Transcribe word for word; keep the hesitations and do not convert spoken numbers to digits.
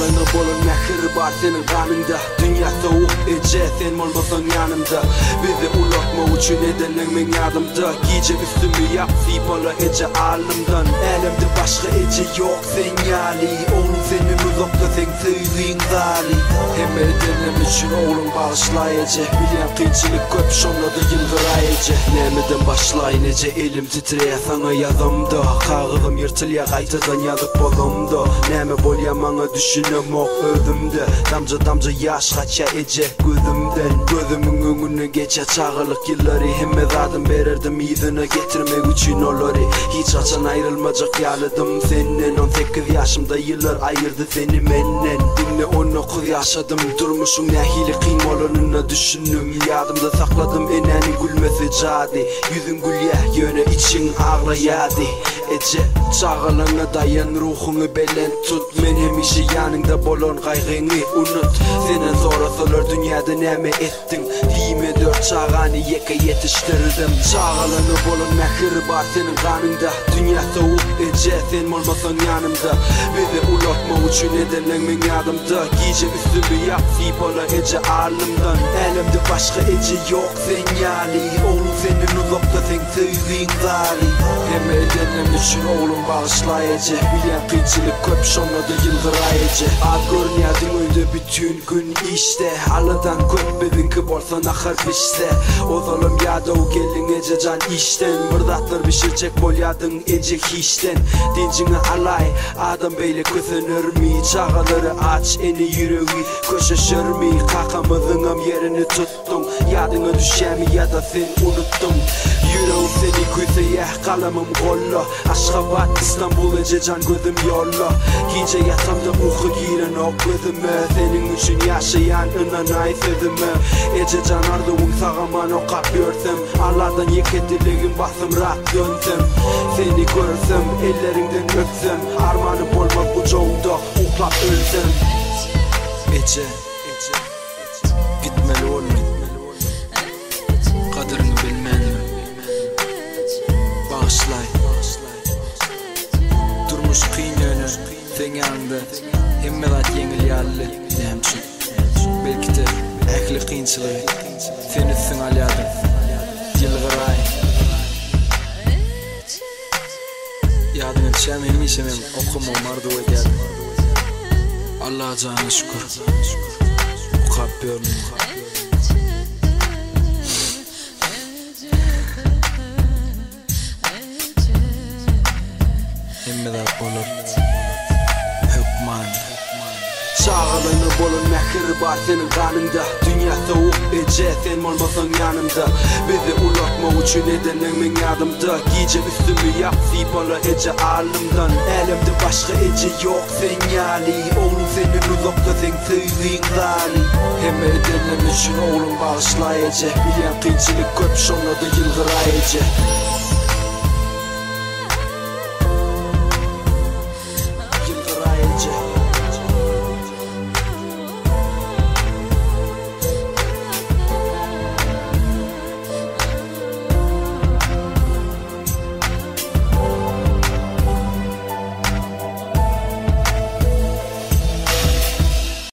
Çağlanı bolun mehri bar senin kanında. Dünya soğuk ece sen olmasan yanımda. Bizi ulatma için edenin men yardımda. Giyecek üstümü yap sipola ece alnımdan. Elimde başka ece yok sen yali. Oğlum senin uzakta sen söyleyin zali. Hem edenim için oğlum bağışlayıcı. Bilyen kıyçılık köp şonladı yılgırayıcı. Nemeden başlayın ece elim titreye sana yazımda. Kağıdım yırtılya kaytadan yazıp bolumda. Neme bol yamana düşünüm ok özümde. Damca damca yaş kaça ece gözümden. Gözümün önüne geçe çağırlık yılları. Hemmez adım verirdim izine getirmek için olları. Hiç açan ayrılmacak yaladım senin. On sekiz yaşımda yıllar ayırdı seni menden. Dinle on dokuz yaşadım durmuşum ne hile kıyım olanına düşündüm. Yadımda sakladım eneni gülmesi cadi. Yüzün gül ya yöne için ağlayadı. Ece çağalana dayan ruhunu belen tut. Men hemişe yanında bolon kaygını unut. Senin sonrasılar dünyada neme ettin. Dime dört çağanı yeke yetiştirdim. Çağalanı bolon mehri bar senin kanında. Dünya soğuk ece sen olmasan yanımda. Bizi ulatma için edenin men yardımda. Giyecek üstümü yap sipola ece alnımdan. Elimde başka ece yok sen yali. Oğlum senin uzakta sen söyleyin zali. Hem edenim için oğlum bağışlayıcı. Bilyen kıyçılık köp şonladı yıldırayıcı. Ad görünüyordun öyle bütün gün işte. Aladan köp bedinki bolsan akar pişse. O zalım yada o gelin ece can işten. Mırdatlar pişirecek bol yadın ece hiçten. Dincini alay adam beyle kösünür mi? Çağaları aç eni yüreği köşeşir mi? Kakamızın yerini tuttum. Yadına düşer mi ya da sen unuttum. Yüreğim seni köseye kalamım kolla. Aşkabat İstanbul ece can gözüm yolla. Gece yatamda uhu giren o gözüme. Senin için yaşayan inanay sözüme. Ece can ardığın sağaman o kapıyorsam. Allah'tan yek edilgin basım rahat dönsem. Seni görsem ellerinden öpsem. Armanım olmak ucağımda uklap ölsem. Ece gitmeli oğlum. Kaderini bilmenim. Bağışlay. Durmuş kıyın önü sen yanında. Hemmedat yengil yalli demçin. Belki de ehli kıyınçılığı sen üstün alyadım. Yılgıray Yadım etşem elmişem hem okumam ardu eder. Allah'a canı şükür. Ukapıyorum. Hemmedat olur hükman. Çağalanı bolun mehri bar senin kanında. Dünya soğuk ece sen olmasan yanımda. Bizi ulatma için edenin men yardımda. Giyecek üstümü yap sipola ece alnımdan. Elimde başka ece yok sen yali. Oğlum senin uzakta sen söyleyin zali. Hem edenim için oğlum bağışlayıcı. Bilyen kıyçılık köp şonladı yılgırayıcı.